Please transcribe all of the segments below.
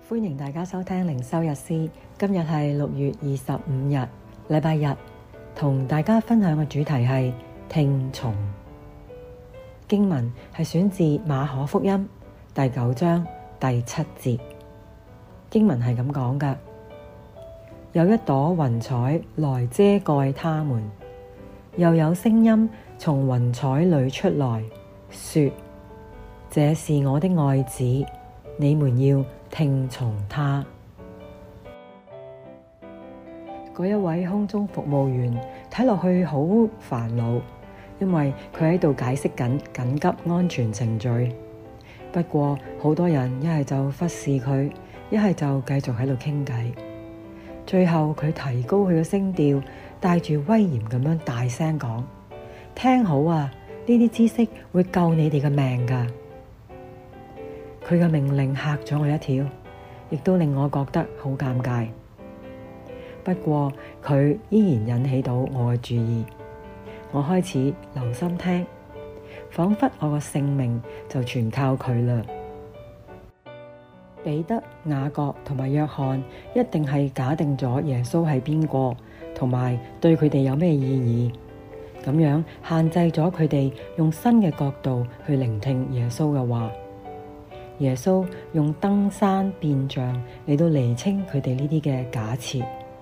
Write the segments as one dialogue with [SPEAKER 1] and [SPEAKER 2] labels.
[SPEAKER 1] 歡迎大家收聽靈修日詩，今日係6月25日，禮拜日，同大家分享嘅主題係聽從。經文係選自馬可福音第9章第7節。經文係咁講㗎：有一朵雲彩來遮蓋他們，又有聲音從雲彩裏出來，說：這是我的愛子，你們要聽從他。嗰一位空中服務員睇落去好煩惱，因為佢喺度解釋緊緊急安全程序。不過好多人一係就忽視佢，一係就繼續喺度傾偈。最後佢提高佢嘅聲調，帶住威嚴咁樣大聲講：聽好啊，呢啲知識會救你哋嘅命㗎。佢嘅命令嚇咗我一跳，亦都令我覺得好尷尬。不過佢依然引起到我嘅注意，我開始留心聽，仿佛我個性命就全靠佢啦。彼得、雅各同埋約翰一定係假定咗耶穌係邊個，同埋對佢哋有咩意義，咁樣限制咗佢哋用新嘅角度去聆聽耶穌嘅話。耶穌用登山變像嚟到釐清佢哋呢啲嘅假設。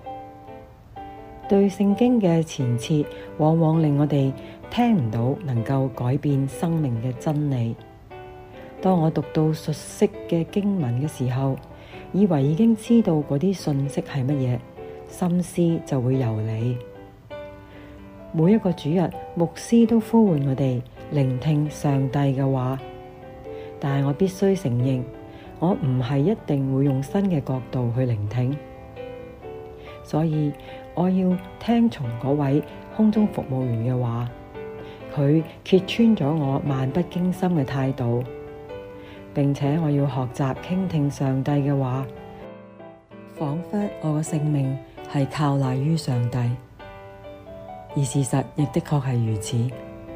[SPEAKER 1] 對聖經嘅前設往往令我哋聽唔到能夠改變生命嘅真理。當我讀到熟悉嘅經文嘅時候，以為已經知道嗰啲信息係乜嘢，心思就會游離。每一個主日，牧師都呼喚我哋聆聽上帝嘅話。但係我必須承認，我唔係一定會用新嘅角度去聆聽，所以我要聽從嗰位空中服務員嘅話。佢揭穿咗我漫不經心嘅態度，並且我要學習傾聽上帝嘅話，仿佛我嘅性命係靠賴於上帝，而事實亦的確係如此。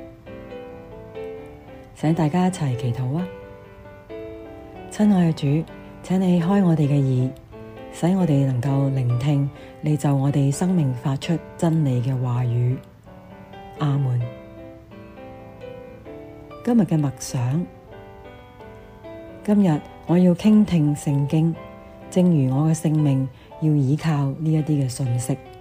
[SPEAKER 1] 請大家一齊祈禱啊！親愛嘅主，請你開我哋嘅耳，使我哋能夠聆聽你就我哋生命發出真理嘅話語。阿們。今日嘅默想，今日我要傾聽聖經，正如我嘅性命要依靠呢一啲嘅信息。